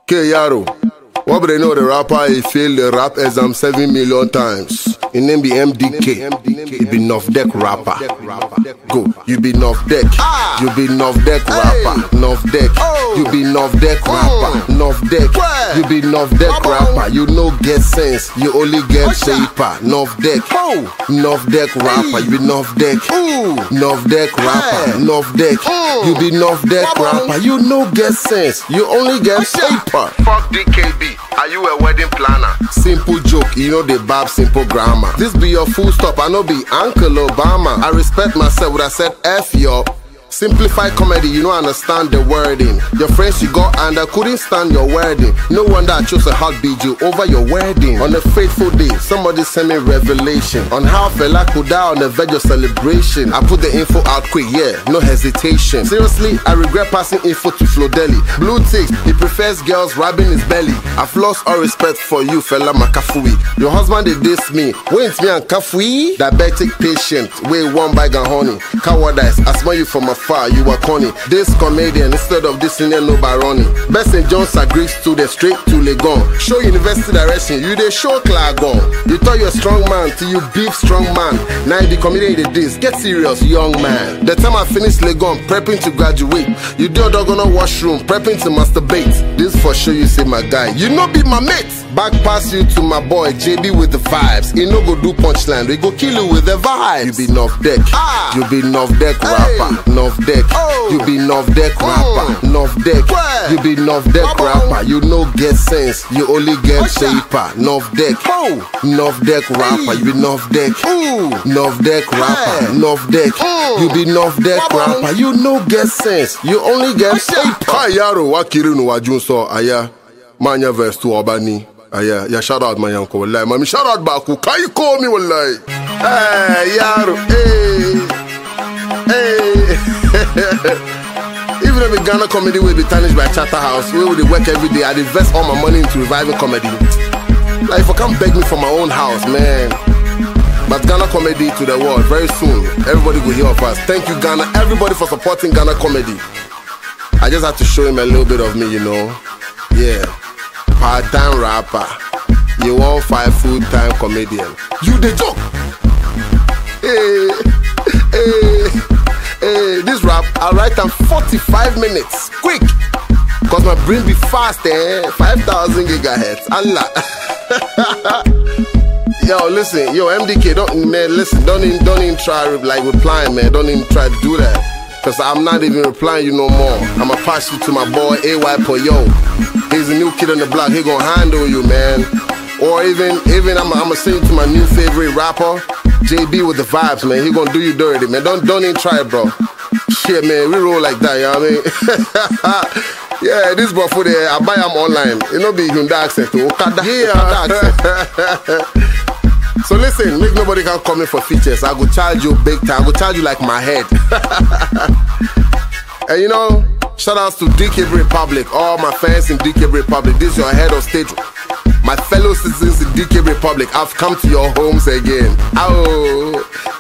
K Yaro, what do they know the rapper he failed the rap exam 7 million times? His name be MDK. He be Nuff Deck rapper. Go, you be Nuff Deck. You be Nuff Deck rapper. Nuff Deck. You be Nuff Deck rapper. Nuff Deck. You be Nuff Deck rapper. You no get sense, you only get paper. Nuff Deck. Nuff Deck rapper. You be Nuff Deck. Nuff Deck rapper. Nuff Deck. You be Nuff Deck rapper. You no get sense, you only get paper. Fuck DKB. Are you a wedding planner? Simple joke, you know the bab simple grammar. This be your full stop, I know be Uncle Obama. I respect myself when I said F yo. Simplify comedy, you don't understand the wording. Your friends you got and I couldn't stand your wedding. No wonder I chose a hot BG over your wedding. On a fateful day, somebody sent me revelation on how fella could die on the verge of celebration. I put the info out quick, yeah, no hesitation. Seriously, I regret passing info to Flo Deli. Blue ticks, he prefers girls rubbing his belly. I've lost all respect for you, fella Makafui. Your husband did this me, wait me and Kafui. Diabetic patient, weigh 1 bag of honey. Cowardice, I smell you from afar. You are corny. This comedian instead of this Indian no barony. Best St. John's agrees to the straight to Legon. Show university direction, you they show Clagon. You thought you're a strong man till you beef strong man. Now the comedian did this. Get serious, young man. The time I finished Legon, prepping to graduate. You do dog on a washroom, prepping to masturbate. This for sure you say my guy. You know be my mate. Back pass you to my boy JB with the vibes. He no go do punchline, we go kill you with the vibes. You be Nuff Deck. You be Nuff Deck rapper. Nuff Deck. You be Nuff Deck rapper. Nuff Deck. You be Nuff Deck rapper. You no get sense, you only get paper. Nuff Deck. Nuff Deck rapper. You be Nuff Deck. Nuff Deck rapper. Nuff Deck. You be Nuff Deck rapper. You no get sense, you only get paper. Hi Yaro, wakiru no wajunso aya. Manya verse 2 Obani. Aya, ya shout out my uncle wallahi. Mami shout out baku. Can you call me wallahi? Hey Yaro, hey. Even if the Ghana comedy will be tarnished by Charterhouse, we will work every day. I'd invest all my money into reviving comedy. Like if I can't beg me for my own house, man. But Ghana comedy to the world very soon. Everybody will hear of us. Thank you Ghana, everybody for supporting Ghana comedy. I just had to show him a little bit of me, you know. Yeah, part-time rapper. You want 5 full-time comedian. You the joke. Hey, this rap, I write in 45 minutes, quick. Cause my brain be fast, 5,000 gigahertz, Allah. Yo, listen, yo, MDK, don't even try like replying, man. Don't even try to do that. Cause I'm not even replying you no more. I'ma pass you to my boy AY Poyo. He's a new kid on the block, he gon' handle you, man. Or even I'ma send you to my new favorite rapper, JB with the vibes, man. He gon' do you dirty, man. Don't even try it, bro. Shit, man, we roll like that, you know what I mean? Yeah, this bro there, I buy him online. It no be Hyundai accent, Okada. Yeah. So listen, make nobody can come in for features. I go charge you big time. I go charge you like my head. And you know, shout outs to DK Republic, all my fans in DK Republic. This is your head of state. My fellow citizens in DK Republic, I've come to your homes again. Ow.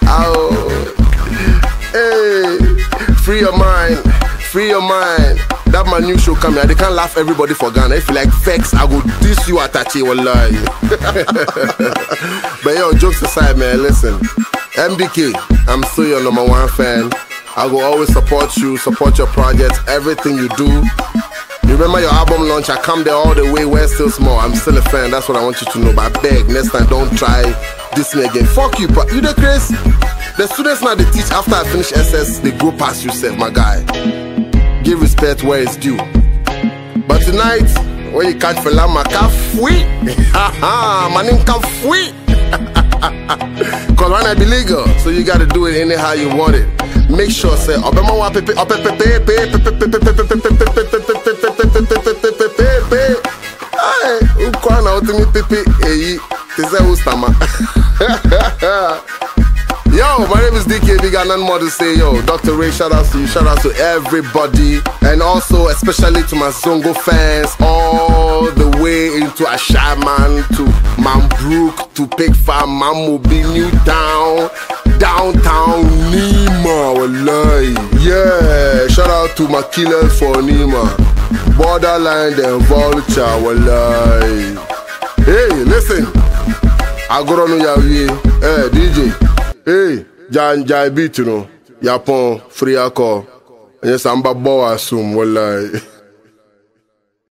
Hey, free your mind, free your mind. That my new show coming. They can't laugh everybody for Ghana. If you like vex, I go diss you Atachi wallahi. But yo, jokes aside, man, listen. MDK, I'm still your #1 fan. I will always support you, support your projects, everything you do. You remember your album launch? I come there all the way, we're still small. I'm still a fan, that's what I want you to know. But I beg, next time don't try this me again. Fuck you, you the Chris. The students now they teach after I finish SS, they go past yourself, my guy. Give respect where it's due. But tonight, when you catch fella, my car fui. My name can fui. Cause right now it be legal, so you gotta do it anyhow you want it. Make sure say Obama wa pepe. Ay, ukwana otimi pepe eyi. Tese ustama. Yo, my name is DKB, got nothing more to say. Yo, Dr. Ray, shout out to you, shout out to everybody. And also, especially to my Zongo fans, all the way into Ashaman, to Mambrook, to Pig Farm, Mamubi, Newtown. downtown Nima, wallahi. Yeah, shout out to my killers for Nima. Borderline then Vulture, wallahi. Hey, listen. I go on Yavi. Hey, DJ. Hey, Jan Jai beat, you know. Yapon, free alcohol. And yes, I'm Baba Asum, wallahi.